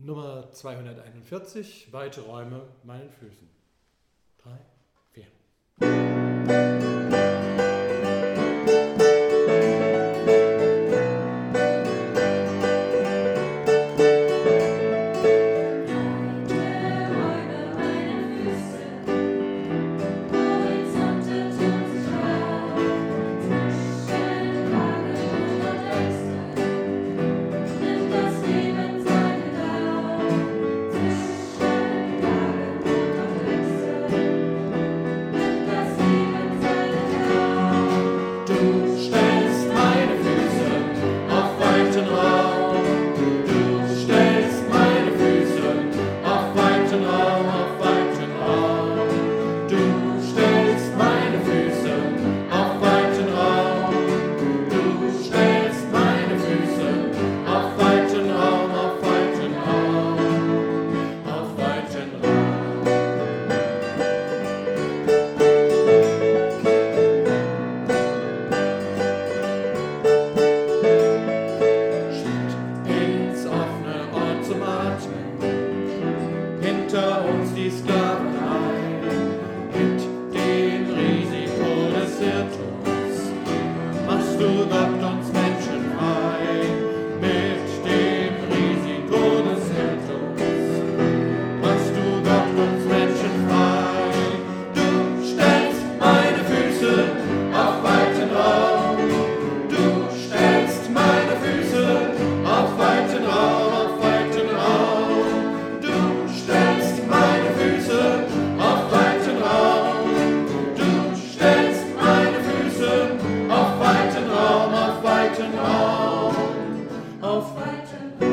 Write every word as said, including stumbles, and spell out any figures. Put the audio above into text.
Nummer zweihunderteinundvierzig, weite Räume meinen Füßen. Drei, vier. Hinter uns die Sklaverei, mit dem Risiko des Irrtums machst du Gott uns Menschen frei. Mit dem Risiko des Irrtums machst du Gott uns Menschen frei. Du stellst meine Füße auf weiten Raum, du stellst meine Füße auf weiten Raum, auf weiten Raum. Auf weiten Raum, auf weiten